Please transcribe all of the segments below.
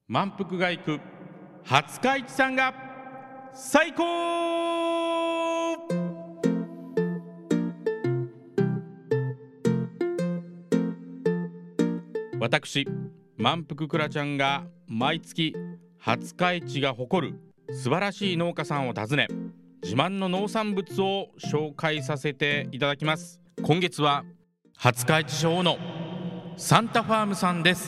満腹が行く廿日市さんが最高。私満腹くらちゃんが毎月廿日市が誇る素晴らしい農家さんを訪ね、自慢の農産物を紹介させていただきます。今月は廿日市市のサンタファームさんです。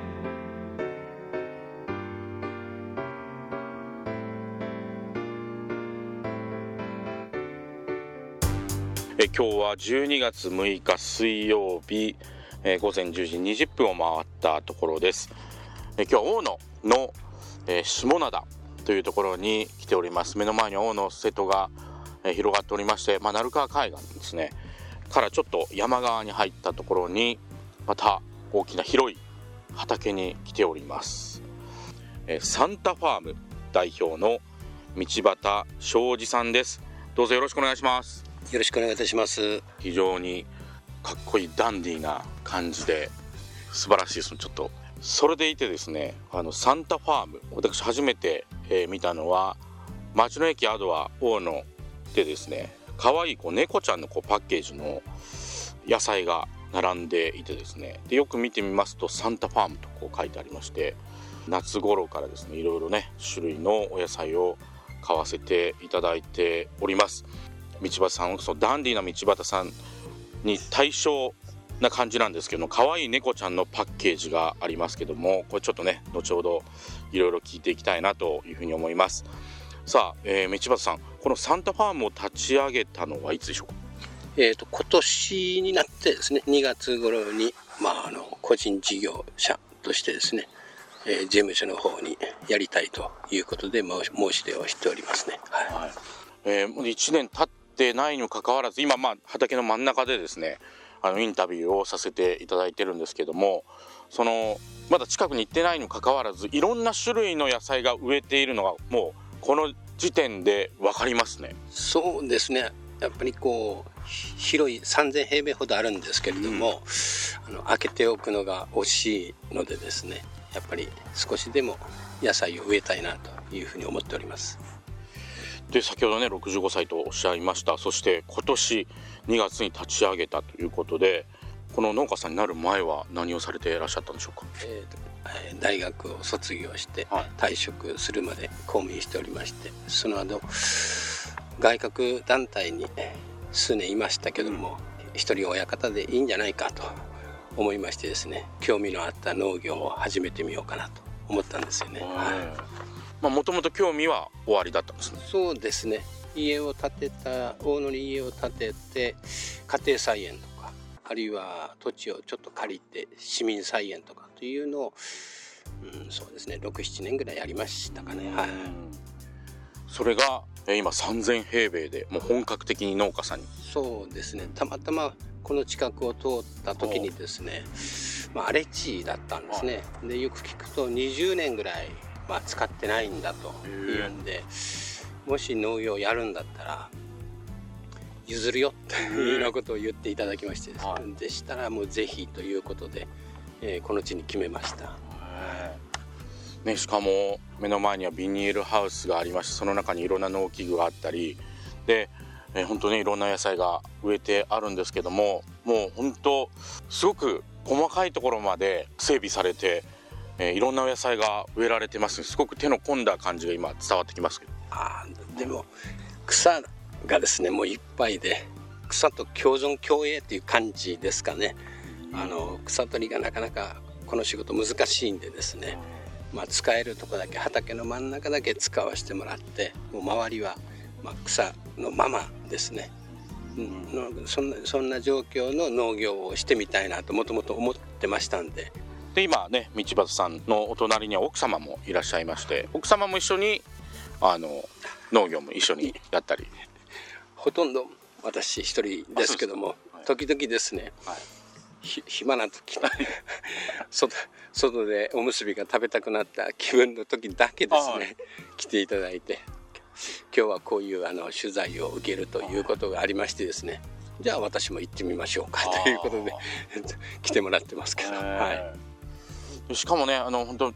今日は12月6日水曜日、午前10時20分を回ったところです。今日は大野の、下灘というところに来ております。目の前に大野瀬戸が、広がっておりまして、鳴川海岸ですねからちょっと山側に入ったところにまた大きな広い畑に来ております。サンタファーム代表の道端庄司さんです。どうぞよろしくお願いします。 よろしくお願いいたします。 非常にかっこいいダンディーな感じで素晴らしいです。ちょっとそれでいてですね、サンタファーム、私初めて、見たのは町の駅アドア大野でですね、可愛い猫ちゃんのパッケージの野菜が並んでいてですね、でよく見てみますとサンタファームと書いてありまして、夏頃からですねいろいろね種類のお野菜を買わせていただいております。道端さん、そのダンディーな道端さんに対象な感じなんですけども、可愛い猫ちゃんのパッケージがありますけども、これちょっとね後ほどいろいろ聞いていきたいなというふうに思います。さあ、道端さん、このサンタファームを立ち上げたのはいつでしょうか？ 今年になってですね、2月頃に、個人事業者としてですね、事務所の方にやりたいということで申し出をしておりますね。はい。 もう1年経ってないにもかかわらず、今畑の真ん中でですねインタビューをさせていただいてるんですけども、まだ近くに行ってないにもかかわらずいろんな種類の野菜が植えているのがもうこの時点で分かりますね。 そうですね、やっぱり広い3000平米ほどあるんですけれども、開けておくのが惜しいのでですね、やっぱり少しでも野菜を植えたいなというふうに思っております。 で先ほどね65歳とおっしゃいました。そして今年2月に立ち上げたということで、この農家さんになる前は何をされていらっしゃったんでしょうか？ 大学を卒業して退職するまで公務員しておりまして、その後外郭団体に数年いましたけども、一人親方でいいんじゃないかと思いましてですね、興味のあった農業を始めてみようかなと思ったんですよね。 もともと興味はおありだったんですね。 そうですね、大野に家を建てて家庭菜園とか、あるいは土地をちょっと借りて市民菜園とかというのを、そうですね 6,7 年ぐらいやりましたかね。 それが今3000平米でもう本格的に農家さんに。 そうですね、たまたまこの近くを通った時にですね、荒れ地だったんですね。でよく聞くと20年ぐらい使ってないんだというんで、もし農業をやるんだったら譲るよというようなことを言っていただきましてですね、でしたらもうぜひということで、この地に決めました。 しかも目の前にはビニールハウスがありまして、その中にいろんな農機具があったりで、本当にいろんな野菜が植えてあるんですけども、もう本当すごく細かいところまで整備されて、いろんなお野菜が植えられてます。すごく手の込んだ感じが今伝わってきますけど。 でも草がですねもういっぱいで、草と共存共栄っていう感じですかね。草取りがなかなかこの仕事難しいんでですね、使えるとこだけ畑の真ん中だけ使わせてもらって、もう周りは草のままですね、そんな状況の農業をしてみたいなともともと思ってましたんで。 で今ね道端さんのお隣には奥様もいらっしゃいまして、奥様も一緒に農業も一緒にやったり。 ほとんど私一人ですけども、時々ですね、暇な時外でおむすびが食べたくなった気分の時だけですね、来ていただいて、今日はこういう取材を受けるということがありましてですね、じゃあ私も行ってみましょうかということで来てもらってますけど、 しかもね本当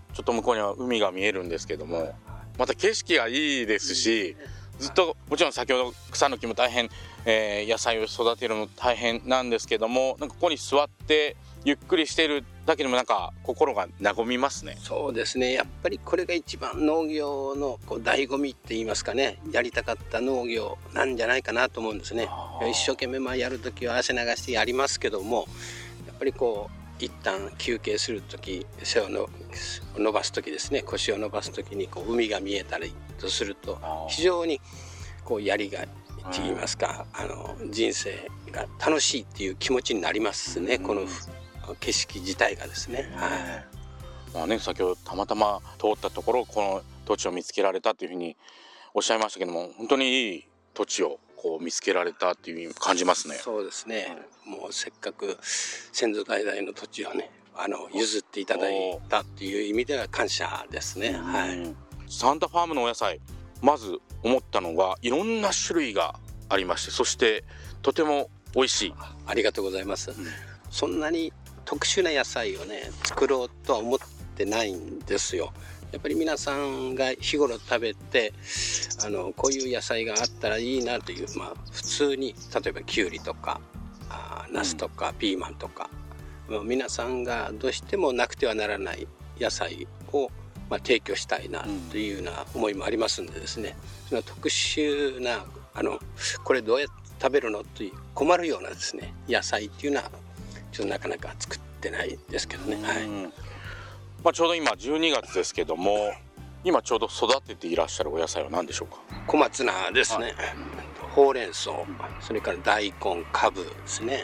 ちょっと向こうには海が見えるんですけども、また景色がいいですし、ずっともちろん先ほど草の木も大変、野菜を育てるのも大変なんですけども、なんかここに座ってゆっくりしているだけでもなんか心が和みますね。 そうですね、やっぱりこれが一番農業の醍醐味って言いますかね、やりたかった農業なんじゃないかなと思うんですね。一生懸命やるときは汗流してやりますけども、やっぱり一旦休憩するとき、背を伸ばすときですね、腰を伸ばすときに海が見えたりとすると非常にやりがいと言いますか、人生が楽しいっていう気持ちになりますね、この景色自体がですね。 まあね、先ほどたまたま通ったところこの土地を見つけられたというふうにおっしゃいましたけども、本当にいい土地を見つけられたっていうふうに感じますね。 そうですね、もうせっかく先祖代々の土地をね譲っていただいたっていう意味では感謝ですね。 サンタファームのお野菜、まず思ったのがいろんな種類がありまして、そしてとても美味しい。 ありがとうございます。そんなに特殊な野菜をね作ろうとは思ってないんですよ。やっぱり皆さんが日頃食べてこういう野菜があったらいいなという、普通に例えばきゅうりとかナスとかピーマンとか、皆さんがどうしてもなくてはならない野菜を提供したいなというような思いもありますんでですね、その特殊なこれどうやって食べるのと困るようなですね野菜っていうのはちょっとなかなか作ってないですけどね。 ちょうど今12月ですけども、今ちょうど育てていらっしゃるお野菜は何でしょうか？ 小松菜ですね、ほうれん草、それから大根、かぶですね、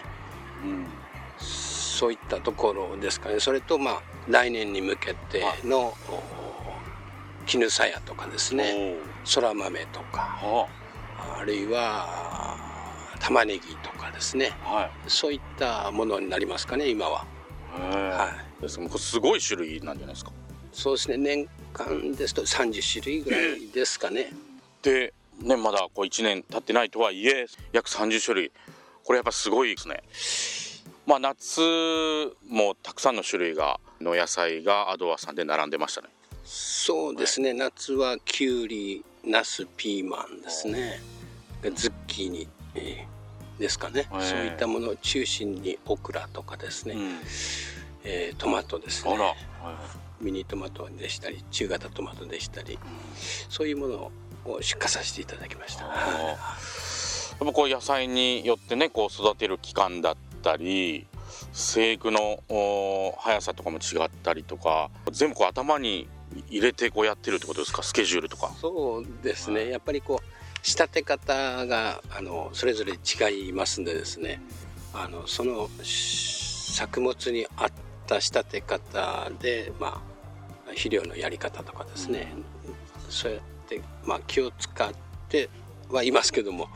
そういったところですかね。それと来年に向けての絹さやとかですね、そら豆とか、あるいは玉ねぎとかですね、そういったものになりますかね今は。 すごい種類なんじゃないですか？ そうですね、年間ですと30種類ぐらいですかね。 でね、まだ1年経ってないとはいえ約30種類、これやっぱすごいですね。夏もたくさんの種類の野菜がアドワさんで並んでましたね。 そうですね、夏はきゅうり、ナス、ピーマンですね、ズッキーニ、ですかね、そういったものを中心にオクラとかですね、トマトですね、ミニトマトでしたり中型トマトでしたり、そういうものを出荷させていただきました。 野菜によってね育てる期間だったり生育の速さとかも違ったりとか、全部頭に入れてやってるってことですか？スケジュールとか。 そうですね、やっぱり仕立て方がそれぞれ違いますんでですね、その作物に合った仕立て方で、肥料のやり方とかですね、そうやって、気を使ってはいますけども、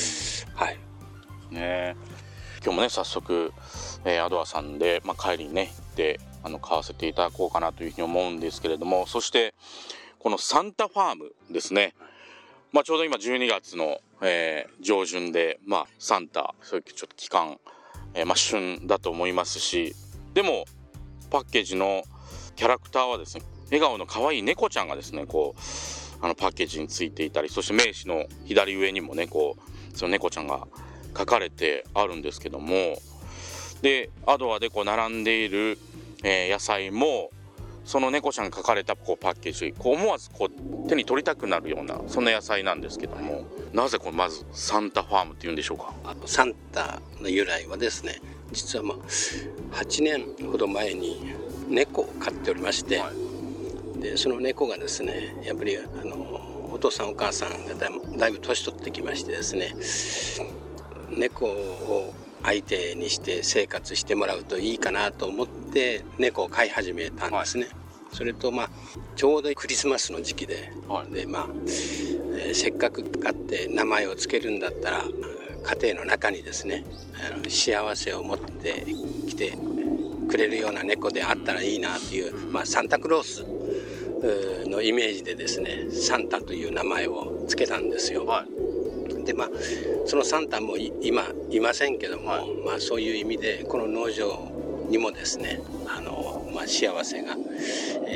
今日もね早速、アドワさんで、帰りにね行って買わせていただこうかなというふうに思うんですけれども、そしてこのサンタファームですね、ちょうど今12月の、上旬で、サンタそういうちょっと期間、旬だと思いますし、でもパッケージのキャラクターはですね、笑顔の可愛い猫ちゃんがですねパッケージについていたり、そして名刺の左上にもねその猫ちゃんが書かれてあるんですけども、でアドワで並んでいる、野菜もその猫ちゃんが書かれたパッケージ思わず手に取りたくなるようなそんな野菜なんですけども、なぜまずサンタファームっていうんでしょうか？ サンタの由来はですね、実は8年ほど前に猫を飼っておりまして、でその猫がですね、やっぱりお父さんお母さんがだいぶ年取ってきましてですね、猫を相手にして生活してもらうといいかなと思って猫を飼い始めたんですね。それとちょうどクリスマスの時期で、せっかく飼って名前をつけるんだったら家庭の中にですね幸せを持ってきてくれるような猫であったらいいなという、サンタクロースのイメージでですねサンタという名前をつけたんですよ。でそのサンタも今いませんけども、そういう意味でこの農場にもですね幸せが、訪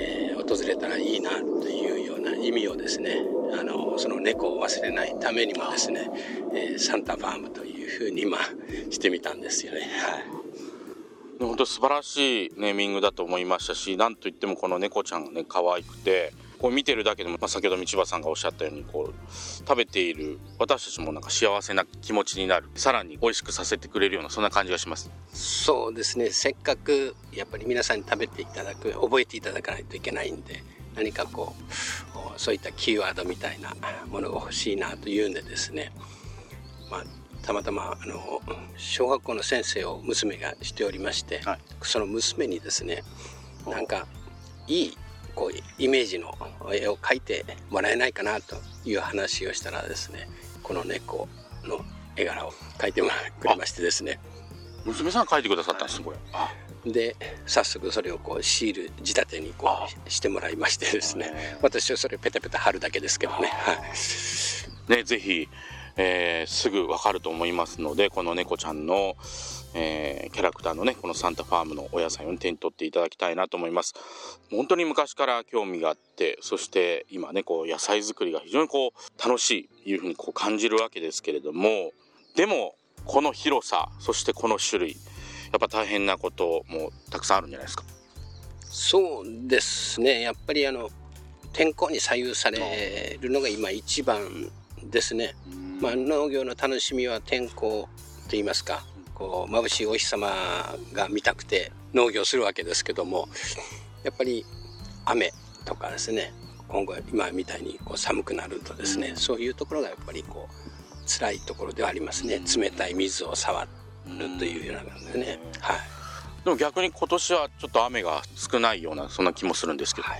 訪れたらいいなというような意味をですね、その猫を忘れないためにもですね、サンタファームというふうにしてみたんですよね。はい。 本当素晴らしいネーミングだと思いましたし、なんといってもこの猫ちゃんがね可愛くて、こう見てるだけでも、先ほど道場さんがおっしゃったようにこう食べている私たちもなんか幸せな気持ちになる、さらに美味しくさせてくれるようなそんな感じがします。 そうですね、せっかくやっぱり皆さんに食べていただく、覚えていただかないといけないんで、何かこうそういったキーワードみたいなものが欲しいなというんでですね、たまたま小学校の先生を娘がしておりまして、はい、その娘にですね、なんかいいこうイメージの絵を描いてもらえないかなという話をしたらですね、この猫の絵柄を描いてくれましてですね、 娘さん描いてくださったんですね、これ。 で早速それをこうシール仕立てにこうしてもらいましてですね、私はそれペタペタ貼るだけですけどね。 ね、ぜひすぐ分かると思いますので、この猫ちゃんの、キャラクターのねこのサンタファームのお野菜を手に取っていただきたいなと思います。本当に昔から興味があって、そして今ねこう野菜作りが非常にこう楽しいいうふうにこう感じるわけですけれども、でもこの広さ、そしてこの種類、やっぱ大変なこともたくさんあるんじゃないですか。 そうですね、やっぱり天候に左右されるのが今一番ですね。農業の楽しみは天候といいますか、こう眩しいお日様が見たくて農業するわけですけども、やっぱり雨とかですね、今後今みたいにこう寒くなるとですね、そういうところがやっぱりこう辛いところではありますね。冷たい水を触るというような感じでね。はい。 でも逆に今年はちょっと雨が少ないようなそんな気もするんですけど、 はい、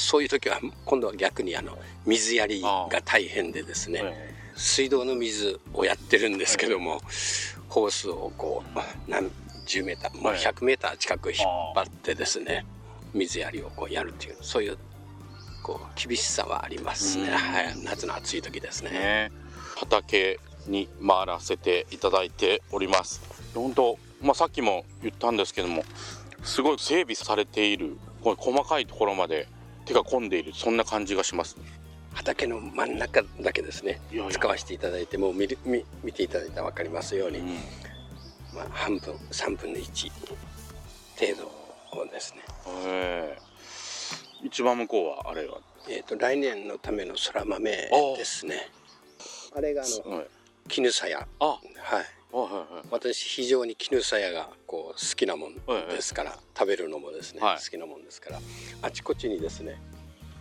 そういう時は今度は逆に水やりが大変でですね、水道の水をやってるんですけども、ホースをこう何十メーター、もう100メーター近く引っ張ってですね、水やりをこうやるという、そういうこう厳しさはありますね。はい、夏の暑い時ですね。 畑に回らせていただいております。本当、さっきも言ったんですけども、すごい整備されている、こう細かいところまで手が込んでいる、そんな感じがします。 畑の真ん中だけですね、使わせていただいて、もう見ていただいたら分かりますように、半分3分の1程度をですね。 一番向こうはあれは来年のためのそら豆ですね。あれが絹さや。私非常に絹さやがこう好きなもんですから、食べるのもですね、好きなもんですから、あちこちにですね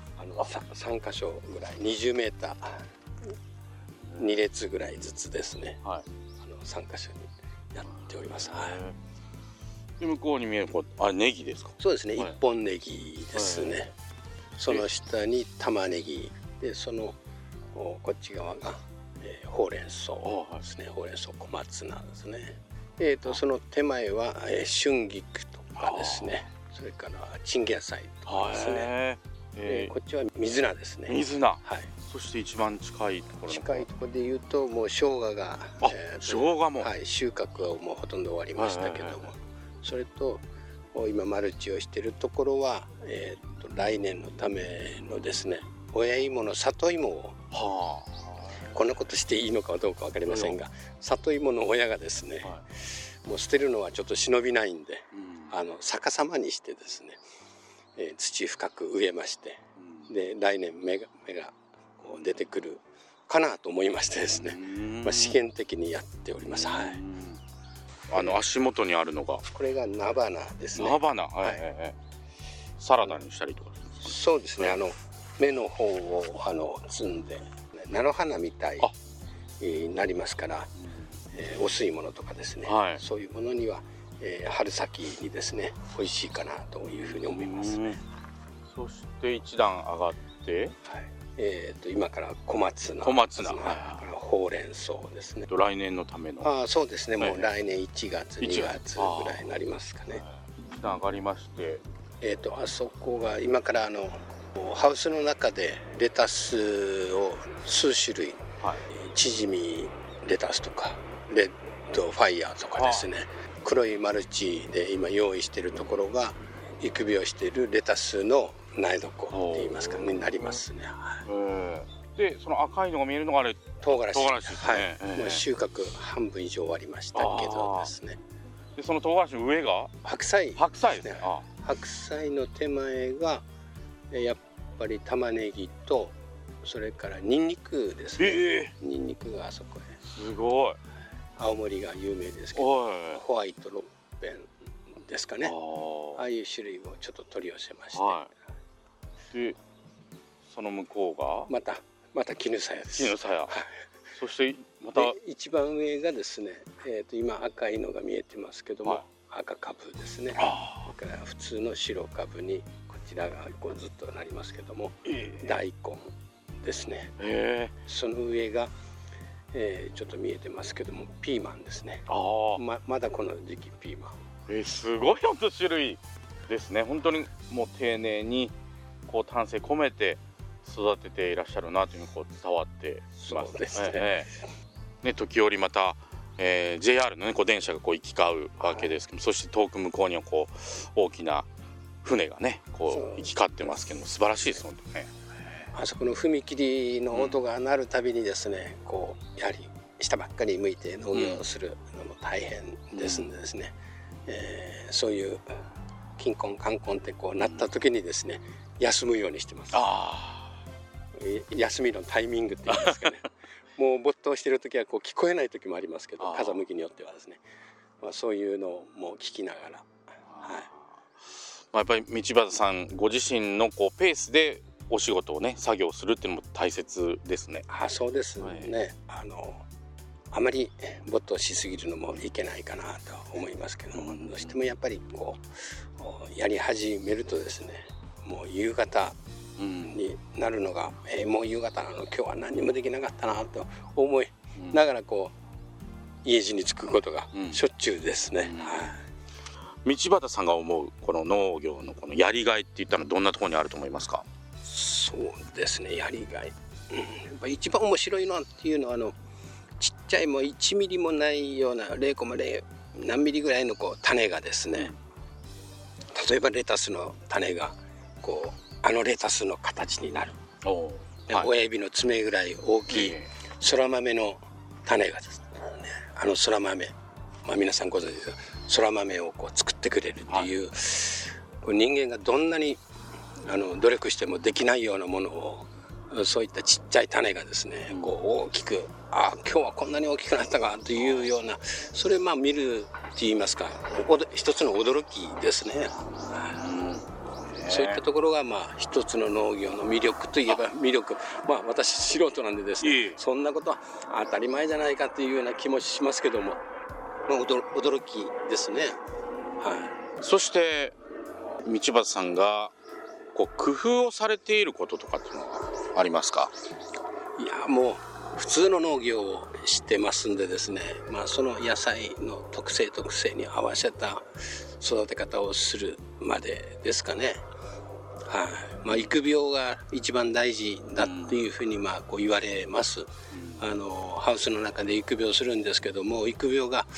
3箇所ぐらい20メーター2列ぐらいずつですね、3箇所にやっております。 で向こうに見えるあれネギですか。 そうですね、一本ネギですね。その下に玉ねぎで、そのこっち側がほうれん草ですね。ほうれん草、小松菜ですね。その手前は春菊とかですね、それからチンゲン菜とかですね。こっちは水菜ですね。 水菜。そして一番近いところでいうと、もう生姜が生姜も収穫はもうほとんど終わりましたけども、それと今マルチをしているところは来年のためのですね、親芋の里芋を、こんなことしていいのかどうか分かりませんが、里芋の親がですね、もう捨てるのはちょっと忍びないんで、逆さまにしてですね、土深く植えまして、で来年芽がこう出てくるかなと思いましてですね、試験的にやっております。 足元にあるのがこれが菜花ですね。 菜花、サラダにしたりとか。 そうですね、芽の方を摘んで菜の花みたいになりますから、お吸い物とかですね、そういうものには春先にですね美味しいかなというふうに思いますね。 そして一段上がって、 今から小松菜、ほうれん草ですね。 来年のための。 そうですね、もう来年1月2月ぐらいになりますかね。 一段上がりまして、 あそこが今からハウスの中でレタスを数種類、チヂミレタスとかレッドファイヤーとかですね、黒いマルチで今用意しているところが育苗しているレタスの苗床って言いますかね、なりますね。 でその赤いのが見えるのがあれ唐辛子ですね。 もう収穫半分以上終わりましたけどですね。 でその唐辛子の上が白菜ですね。 白菜の手前がやっぱり玉ねぎとそれからニンニクですね。ニンニクがあそこへ。 すごい。 青森が有名ですけど、ホワイトロッペンですかね。ああいう種類をちょっと取り寄せまして、 でその向こうがまた絹さやです。 絹さや。そしてまた一番上がですね、今赤いのが見えてますけども、赤かぶですね。だから普通の白かぶにこちらがこうずっとなりますけども、大根ですね。その上がちょっと見えてますけどもピーマンですね。まだこの時期ピーマン。 すごい本当種類ですね。本当にもう丁寧にこう丹精込めて育てていらっしゃるなというのがこう伝わってきます。 そうですね。 時折また、JR のねこう電車がこう行き交うわけですけども、そして遠く向こうにはこう大きな船がねこう行き交ってますけども、素晴らしいです本当にね。 あそこの踏切の音が鳴るたびにですね、こうやはり下ばっかり向いて農業をするのも大変ですんでですね、そういう金婚冠婚ってこうなった時にですね、休むようにしてます。休みのタイミングっていうんですかね。もう没頭している時はこう聞こえない時もありますけど、風向きによってはですね、そういうのをもう聞きながら、 やっぱり道端さんご自身のこうペースでお仕事をね作業するっていうのも大切ですね。 そうですね。あまり没頭しすぎるのもいけないかなと思いますけども、どうしてもやっぱりこうやり始めるとですね、もう夕方になるのが、もう夕方なの、今日は何もできなかったなと思いながらこう家路に着くことがしょっちゅうですね。 道端さんが思うこの農業のこのやりがいっていったのはどんなところにあると思いますか？ そうですね、やりがい、やっぱ一番面白いのっていうのはちっちゃいもう1ミリもないような 0.0 何ミリぐらいのこう種がですね、例えばレタスの種がこうレタスの形になる、親指の爪ぐらい大きいそら豆の種がですね、そら豆、皆さんご存知ですけど、そら豆をこう作ってくれるっていう、こう人間がどんなに努力してもできないようなものを、そういったちっちゃい種がですね、こう大きく、今日はこんなに大きくなったかというような、それ見るって言いますか、一つの驚きですね。そういったところが一つの農業の魅力といえば魅力、私素人なんでですね、そんなことは当たり前じゃないかというような気もしますけども、驚きですね。 そして道端さんがこう工夫をされていることとかっていうのはありますか？ いや、もう普通の農業をしてますんでですね、その野菜の特性に合わせた育て方をするまでですかね。育苗が一番大事だっていうふうにこう言われます。ハウスの中で育苗するんですけども、育苗が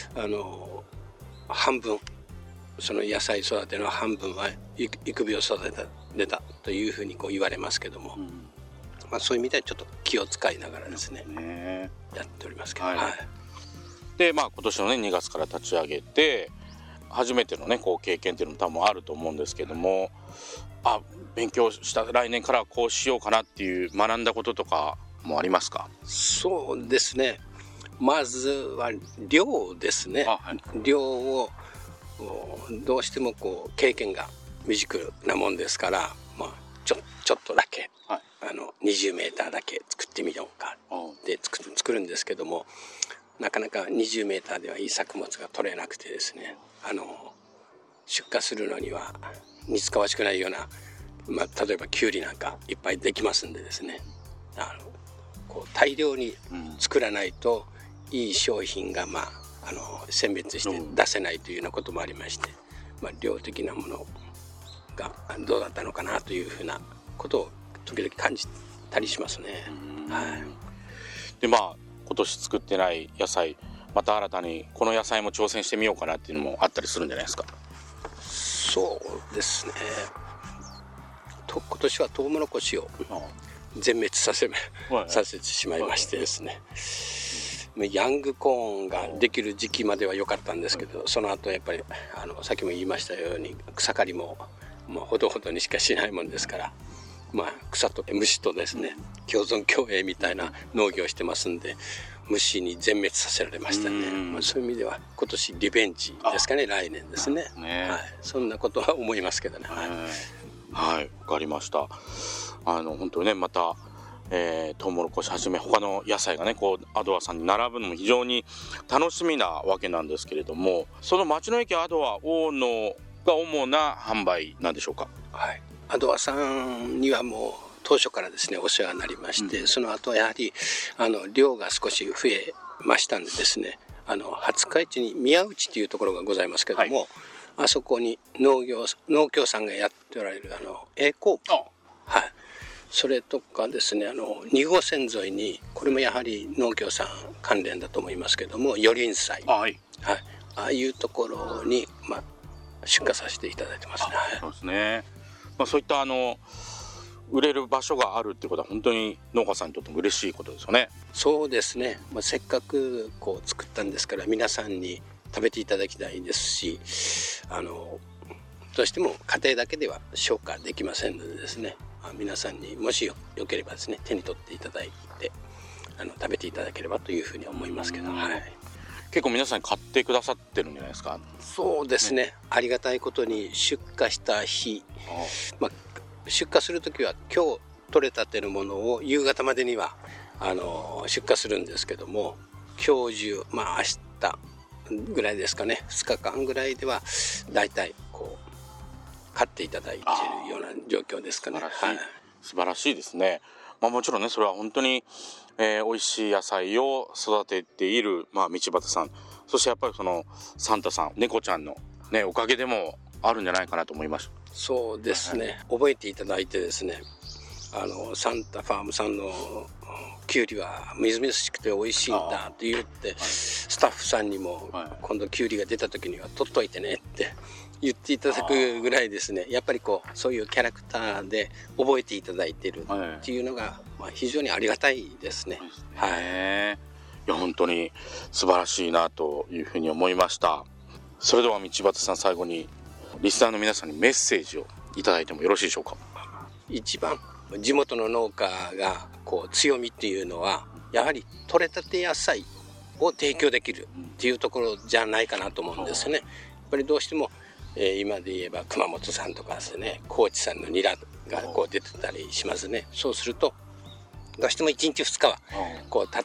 半分、その野菜育ての半分は育苗育てたというふうにこう言われますけども、そういう意味ではちょっと気を使いながらですね、やっておりますけど、 で今年のね2月から立ち上げて初めてのねこう経験っていうのも多分あると思うんですけども、勉強した来年からこうしようかなっていう学んだこととかもありますか？ そうですね、まずは量ですね。量をどうしてもこう経験が未熟なもんですから、ちょっとだけ、20メーターだけ作ってみようかで作るんですけども、なかなか20メーターではいい作物が取れなくてですね、出荷するのには似つかわしくないような、例えばキュウリなんかいっぱいできますんでですね、こう大量に作らないといい商品が選別して出せないというようなこともありまして、量的なものがどうだったのかなというふうなことを時々感じたりしますね。 で今年作ってない野菜、また新たにこの野菜も挑戦してみようかなっていうのもあったりするんじゃないですか？ そうですね、 今年はトウモロコシを全滅させてしまいましてですね、ヤングコーンができる時期までは良かったんですけど、その後やっぱりさっきも言いましたように草刈りもほどほどにしかしないもんですから、草と虫とですね共存共栄みたいな農業をしてますんで、虫に全滅させられましたね。そういう意味では今年リベンジですかね、来年ですね。はい、そんなことは思いますけどね。 はい、わかりました。本当にね、またトウモロコシはじめ他の野菜がねこうアドアさんに並ぶのも非常に楽しみなわけなんですけれども、その道の駅アドア大野が主な販売なんでしょうか？ はい、アドアさんにはもう当初からですねお世話になりまして、その後はやはり量が少し増えましたんでですね、廿日市に宮内というところがございますけども、あそこに農協さんがやっておられる栄光区、はい、それとかですね2号線沿いに、これもやはり農協さん関連だと思いますけども、余林菜、ああいうところに出荷させていただいてますね。 そうですね。そういった売れる場所があるっていうことは本当に農家さんにとっても嬉しいことですよね。 そうですね、せっかくこう作ったんですから皆さんに食べていただきたいですし、どうしても家庭だけでは消化できませんのでですね、皆さんにもしよければですね手に取っていただいて食べていただければというふうに思いますけど、 結構皆さん買ってくださってるんじゃないですか？ そうですね、ありがたいことに出荷した日、出荷するときは今日取れたてのものを夕方までには出荷するんですけども、今日中明日ぐらいですかね、2日間ぐらいではだいたいこう買っていただいているような状況ですかね。 素晴らしいですね。もちろんねそれは本当に、美味しい野菜を育てている、道端さん、そしてやっぱりそのサンタさん、猫ちゃんの、おかげでもあるんじゃないかなと思います。 そうですね、覚えていただいてですね、サンタファームさんのキュウリはみずみずしくて美味しいんだって言って、スタッフさんにも今度キュウリが出た時には取っといてねって言っていただくぐらいですね、やっぱりそういうキャラクターで覚えていただいているっていうのが、非常にありがたいですね。 いや本当に素晴らしいなというふうに思いました。それでは道端さん、最後にリスナーの皆さんにメッセージをいただいてもよろしいでしょうか？ 一番地元の農家が強みっていうのはやはり採れたて野菜を提供できるっていうところじゃないかなと思うんですね。やっぱりどうしても、今で言えば熊本産とかですね、高知産のニラが出てたりしますね。そうするとどうしても1日2日は経って、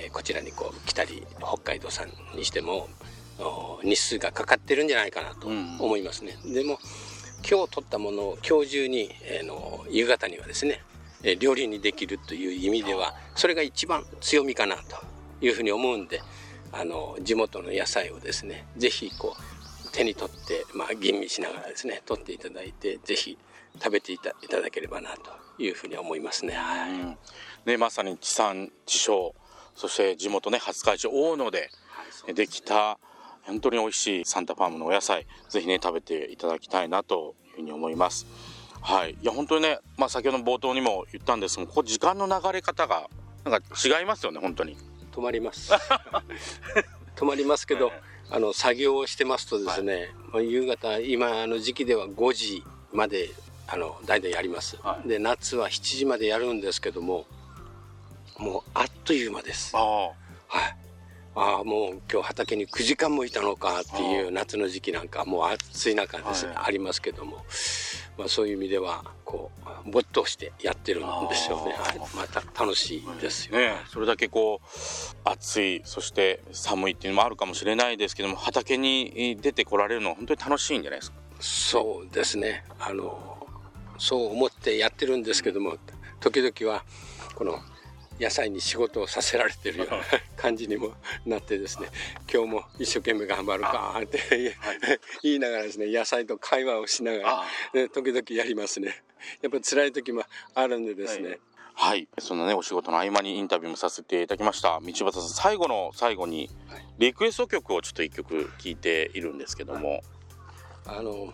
こちらに来たり、北海道産にしても日数がかかってるんじゃないかなと思いますね。でも今日取ったものを今日中に、夕方にはですね料理にできるという意味ではそれが一番強みかなというふうに思うんで、地元の野菜をですねぜひ手に取って吟味しながらですね取っていただいて、ぜひ食べていただければなというふうに思いますね。 まさに地産地消、そして地元ね廿日市大野でできた本当に美味しいサンタファームのお野菜、ぜひね食べていただきたいなというふうに思います。いや本当にね、先ほどの冒頭にも言ったんですが、時間の流れ方がなんか違いますよね。本当に止まります止まりますけど、作業をしてますとですね、夕方今の時期では5時まで大体やります。で夏は7時までやるんですけども、もうあっという間です。もう今日畑に9時間もいたのかっていう夏の時期なんかもう暑い中ですね、ありますけども、そういう意味では没頭してやってるんですよね。また楽しいですよね。 それだけ暑い、そして寒いっていうのもあるかもしれないですけども、畑に出てこられるのは本当に楽しいんじゃないですか？ そうですね、そう思ってやってるんですけども、時々はこの野菜に仕事をさせられてるような感じにもなってですね、今日も一生懸命頑張るかって言いながらですね、野菜と会話をしながら、時々やりますね。やっぱ辛い時もあるんでですね。 そんなねお仕事の合間にインタビューもさせていただきました。道端さん、最後の最後にリクエスト曲をちょっと1曲聴いているんですけども、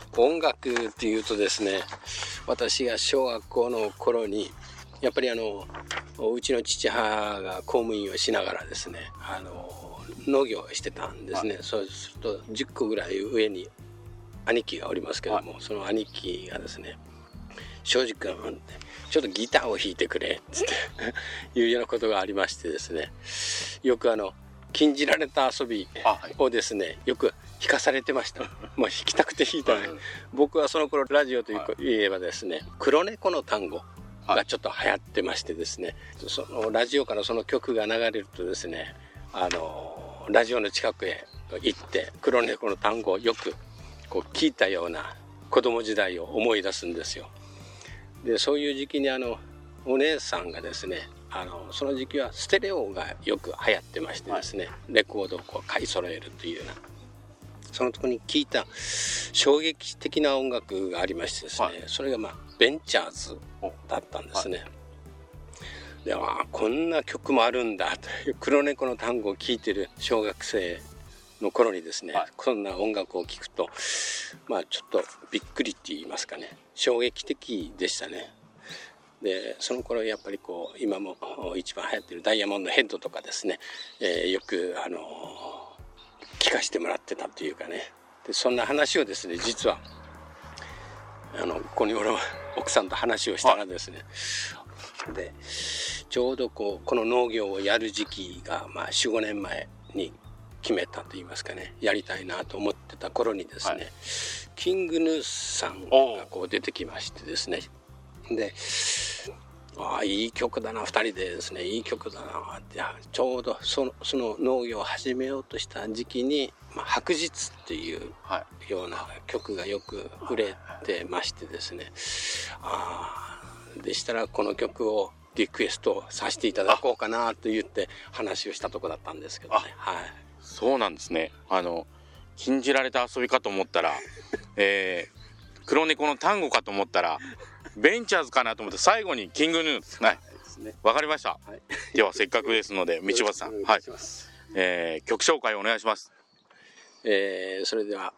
音楽っていうとですね、私が小学校の頃にやっぱりうちの父母が公務員をしながらですね、農業をしてたんですね。そうすると10個ぐらい上に兄貴がおりますけども、その兄貴がですね、庄司君ちょっとギターを弾いてくれっていうようなことがありましてですね、よく禁じられた遊びをですね、よく弾かされてました。もう弾きたくて弾いたね。僕はその頃ラジオといえばですね、黒猫の単語がちょっと流行ってましてですね、そのラジオからその曲が流れるとですね、ラジオの近くへ行って黒猫の単語をよくこう聞いたような子供時代を思い出すんですよ。でそういう時期にお姉さんがですね、その時期はステレオがよく流行ってましてですね、レコードをこう買い揃えるというような、その時に聞いた衝撃的な音楽がありましてですね、それがベンチャーズだったんですね。でこんな曲もあるんだという、黒猫の単語を聴いてる小学生の頃にですね、こんな音楽を聴くとちょっとびっくりって言いますかね、衝撃的でしたね。でその頃やっぱりこう今も一番流行ってるダイヤモンドヘッドとかですね、よく聞かせてもらってたというかね。でそんな話をですね、実はここに俺は奥さんと話をしたらですね、でちょうどこの農業をやる時期が4、5年前に決めたと言いますかね、やりたいなと思ってた頃にですね、キングヌーさんがこう出てきましてですね、でいい曲だな、2人でですね、いい曲だなって、ちょうどその農業を始めようとした時期に白日っていうような曲がよく売れてましてですね、でしたらこの曲をリクエストさせていただこうかなと言って話をしたとこだったんですけどね。 そうなんですね。禁じられた遊びかと思ったら、黒猫の単語かと思ったらベンチャーズかなと思って、最後にキングヌー。わかりました。ではせっかくですので道端さん、曲紹介お願いします。 それでは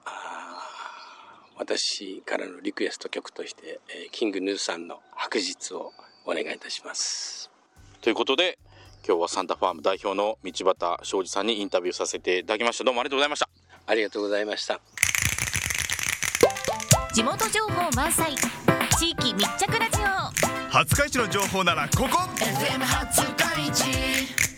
私からのリクエスト曲として、キングヌーさんの白日をお願いいたします。 ということで今日はサンタファーム代表の道端庄司さんにインタビューさせていただきました。どうもありがとうございました。 ありがとうございました。 地元情報満載、地域密着ラジオ。 廿日市の情報ならここ FM 廿日市。